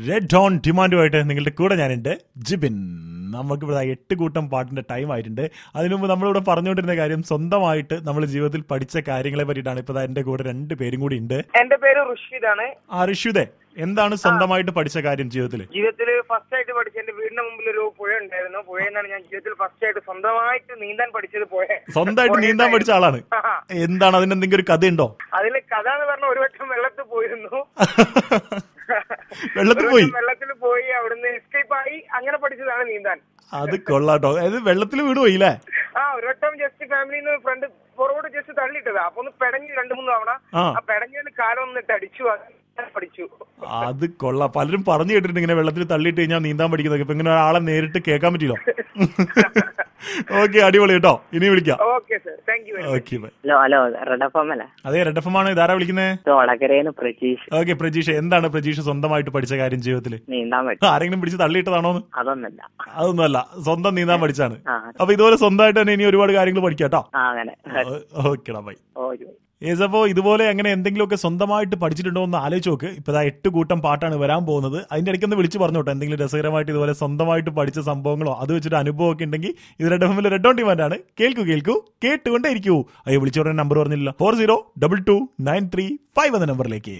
Red on ഡിമാൻഡുമായിട്ട് നിങ്ങളുടെ കൂടെ ഞാനുണ്ട് ജിബിൻ. നമുക്കിവിടെ 8 കൂട്ടം പാട്ടിന്റെ ടൈം ആയിട്ടുണ്ട്. അതിനു മുമ്പ് നമ്മളിവിടെ പറഞ്ഞുകൊണ്ടിരുന്ന കാര്യം സ്വന്തമായിട്ട് നമ്മൾ ജീവിതത്തിൽ പഠിച്ച കാര്യങ്ങളെ പറ്റിയിട്ടാണ്. ഇപ്പൊ എന്റെ കൂടെ 2 പേരും കൂടി ഉണ്ട്. എന്റെ പേര് ഋഷിതാണ്. ഋഷിതേ, എന്താണ് സ്വന്തമായിട്ട് പഠിച്ച കാര്യം ജീവിതത്തിൽ ഫസ്റ്റ് ആയിട്ട് പഠിച്ച എന്റെ വീടിന്റെ മുമ്പിൽ ഒരു പുഴ ഉണ്ടായിരുന്നു. പുഴയെന്നാണ് ഞാൻ ജീവിതത്തിൽ ഫസ്റ്റ് ആയിട്ട് സ്വന്തമായിട്ട് നീന്താൻ പഠിച്ചത്. സ്വന്തമായിട്ട് നീന്താൻ പഠിച്ച ആളാണ്. എന്താണ് അതിന് എന്തെങ്കിലും ഒരു കഥ ഉണ്ടോ? അതില് കഥ എന്ന് പറഞ്ഞ ഒരു വട്ടം വെള്ളത്തിൽ പോയിരുന്നു. വെള്ളത്തിൽ പോയി അവിടുന്ന് എസ്കേപ്പ് ആയി അങ്ങനെ പഠിച്ചതാണ് നീന്താൻ. അത് കൊള്ളാട്ടോ. അതായത് വെള്ളത്തിൽ വീട് പോയില്ലേ? ഒരു വട്ടം ജസ്റ്റ് ഫാമിലിന്ന് ഫ്രണ്ട് പുറകോട്ട് ജസ്റ്റ് തള്ളിയിട്ടതാ. അപ്പൊ ഒന്ന് പെടഞ്ഞു 2-3 തവണ. ആ പെടഞ്ഞതിന് കാലം ഒന്നിട്ട് അടിച്ചു പഠിച്ചു. അത് കൊള്ളാം. പലരും പറഞ്ഞു കേട്ടിട്ടുണ്ട് ഇങ്ങനെ വെള്ളത്തിൽ തള്ളിയിട്ട് കഴിഞ്ഞാൽ നീന്താൻ പഠിക്കുന്നത്. ഇപ്പൊ ഇങ്ങനെ ഒരാളെ നേരിട്ട് കേൾക്കാൻ പറ്റില്ലോ. ഓക്കെ, അടിപൊളി കേട്ടോ. ഇനി വിളിക്കാം. അതെ, റെഡ് എഫ് എം ആണ്. ഇതാരാ വിളിക്കുന്നത്? ഓക്കെ പ്രജീഷ്, എന്താണ് പ്രജീഷ് സ്വന്തമായിട്ട് പഠിച്ച കാര്യം ജീവിതത്തിൽ? ആരെങ്കിലും പിടിച്ച് തള്ളിയിട്ടതാണോ? അതൊന്നുമല്ല, സ്വന്തം നീന്താൻ പഠിച്ചാണ്. അപ്പൊ ഇതുപോലെ സ്വന്തമായിട്ട് തന്നെ ഇനി ഒരുപാട് കാര്യങ്ങൾ പഠിക്കാം കേട്ടോ. ഓക്കെടാ ബൈ. അപ്പോ ഇതുപോലെ അങ്ങനെ എന്തെങ്കിലുമൊക്കെ സ്വന്തമായിട്ട് പഠിച്ചിട്ടുണ്ടോ എന്ന് ആലോചിച്ച് നോക്ക്. ഇപ്പൊ 8 കൂട്ടം പാട്ടാണ് വരാൻ പോകുന്നത്. അതിന്റെ ഇടയ്ക്ക് ഒന്ന് വിളിച്ച് പറഞ്ഞോട്ടോ എന്തെങ്കിലും രസകരമായിട്ട് ഇതുപോലെ സ്വന്തമായിട്ട് പഠിച്ച സംഭവങ്ങളോ അത് വെച്ചിട്ട് അനുഭവമൊക്കെ ഉണ്ടെങ്കിൽ. ഇത് റെഡ് എഫ് എമ്മിൽ റെഡ് ഓൺ ഡിമാൻഡാണ്. കേൾക്കൂ കേട്ടുകൊണ്ടേ ഇരിക്കൂ. വിളിച്ചോടെ നമ്പർ പറഞ്ഞില്ല. 40222935 എന്ന നമ്പറിലേക്ക്.